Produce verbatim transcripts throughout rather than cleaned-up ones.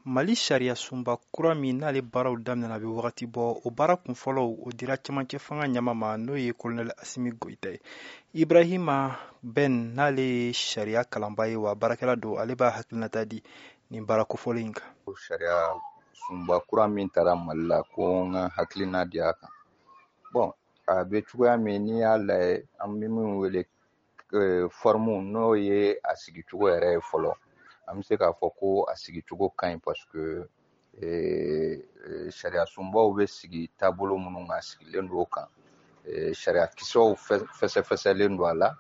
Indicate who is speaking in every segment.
Speaker 1: Mali sariya sunba kura min n'ale baaraw daminɛna a bɛ wagati bɔ o baara kunfɔlɔw o dira cɛmancɛ fanga ɲama ma n'o ye kolonɛli Asimi Goyita ye. Ibrahima Ben n'ale ye sariya kalanba ye wa baarakɛla don, ale b'a hakilinata di nin baara kofɔlen in kan.
Speaker 2: Sariya sunba kura min taara Mali la ko n ka hakilina di a kan. Bon, a bɛ cogoya min n'i y'a lajɛ an bɛ min wele forme n'o ye a sigicogo yɛrɛ ye fɔlɔ. An bɛ se k'a fɔ ko a sigicogo ka ɲi parce que sariya sunbaw bɛ sigi taabolo minnu kan sigilen don o kan. Sariya kisɛw fɛsɛfɛsɛlen don a la.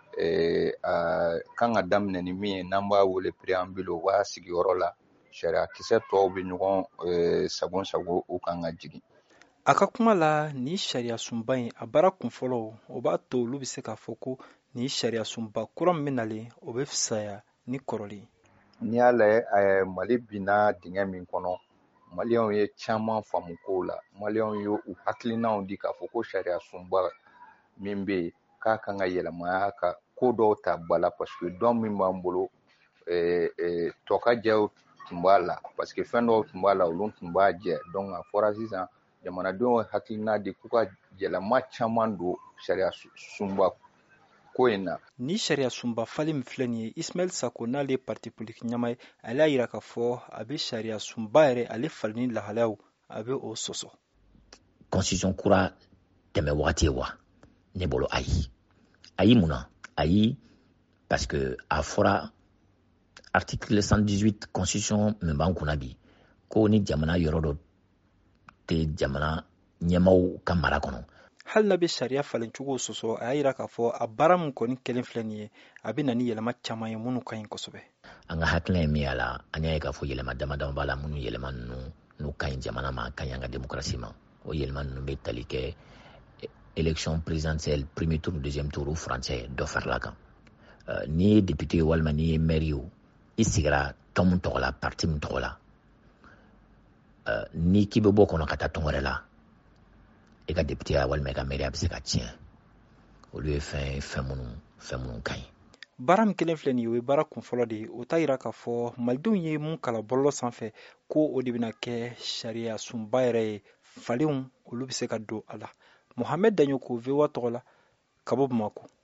Speaker 2: A kan ka daminɛ ni min ye n'an b'a wele préambule o b'a sigiyɔrɔ la. Sariya kisɛ tɔw bɛ ɲɔgɔn sagon sago u kan ka jigin.
Speaker 1: A ka kuma la ni sariya sunba in a baara kunfɔlɔ o b'a to olu bɛ se k'a fɔ ko ni sariya sunba kura min bɛ nalen o bɛ fisaya ni kɔrɔlen.
Speaker 2: N'i y'a lajɛ Mali binna dingɛ min kɔnɔ, Maliyɛnw ye caman faamu kow la. Maliyɛnw ye u hakilinaw di k'a fɔ ko sariya sunba min bɛ yen k'a kan ka yɛlɛma ka ko dɔw ta ba la parce que dɔn min b'an bolo tɔkajɛw tun b'a la parce que fɛn dɔw tun b'a la olu tun b'a jɛ. Donc a fɔra sisan jamanadenw ye hakilina di k'u ka yɛlɛma caman don sariya sunba ko in na.
Speaker 1: Ni sariya sunba falen min filɛ nin ye, Ismail Sako n'ale ye parti politique ɲama ye, ale y'a jira k'a fɔ a bɛ sariya sunba yɛrɛ ale falen ni lahalayaw a bɛ o sɔsɔ.
Speaker 3: Constitution kura tɛmɛ wagati ye wa? Ne bolo ayi. Ayi mun na? Ayi parce que a fɔra article cent dix-huit constitution min b'an kunna bi ko ni jamana yɔrɔ dɔ tɛ jamana ɲɛmaaw ka mara kɔnɔ.
Speaker 1: Hali n'a bɛ sariya falen cogo sɔsɔ, a y'a jira k'a fɔ a baara min kɔni kɛlen filɛ nin ye a bɛ na ni yɛlɛma caman ye minnu ka ɲi kosɛbɛ.
Speaker 3: An ka hakilina ye min y'a la, an y'a ye k'a fɔ yɛlɛma dama dama b'a la minnu yɛlɛma ninnu n'u ka ɲi jamana ma, ka ɲi an ka démocratie ma. O yɛlɛma ninnu bɛ tali kɛ élection présidentielle premier tour deuxième tour u furancɛ dɔ farala kan. N'i ye député walima n'i ye maire ye i sigira tɔn min tɔgɔ la parti min tɔgɔ la, n'i k'i bɛ bɔ kɔnɔ ka taa tɔn wɛrɛ la i ka député walima i ka maire a bɛ se ka tiɲɛ. Olu ye fɛn fɛn minnu fɛn minnu ka ɲi.
Speaker 1: Baara min kelen filɛ nin ye o ye baara kunfɔlɔ de ye, o t'a jira k'a fɔ malidenw ye mun kalan bɔlɔlɔ sanfɛ ko o de bɛna kɛ sariya sunba yɛrɛ ye, falenw olu bɛ se ka don a la. Mohamed Daɲoko V O A tɔgɔ la, ka bɔ Bamako.